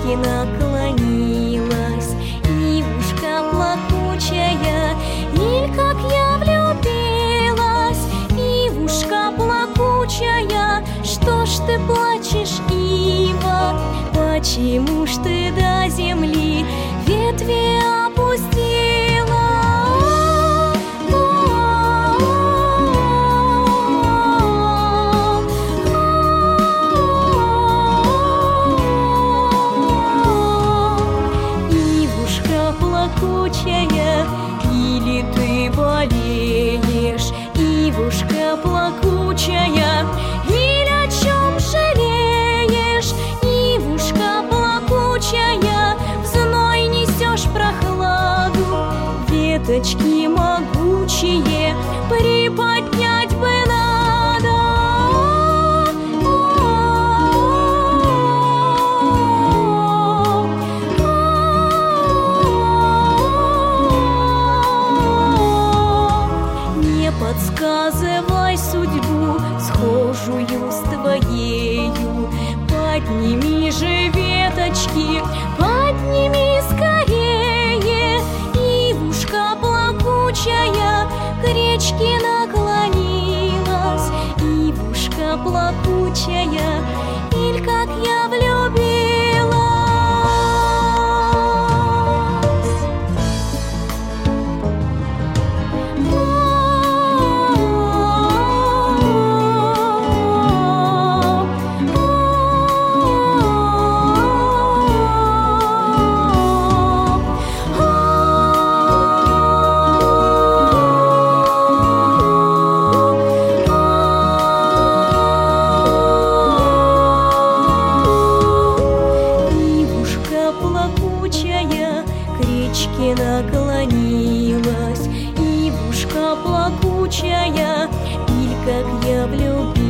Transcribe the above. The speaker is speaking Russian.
речке наклонилась ивушка плакучая. Иль, как я влюбилась, ивушка плакучая. Что ж ты плачешь, ива? Почему ж ты до земли ветви опустила? Ивушка плакучая, или ты болеешь, ивушка плакучая, или о чем жалеешь, ивушка плакучая? В зной несешь прохладу, веточки могучие приподнять бы надо. Не подсказывай судьбу схожую с твоею, подними же веточки, подними скорее. Ивушка плакучая к речке наклонилась, ивушка плакучая, иль, как я влюбилась. Плакучая к речке наклонилась, ивушка плакучая, иль, как я влюбилась.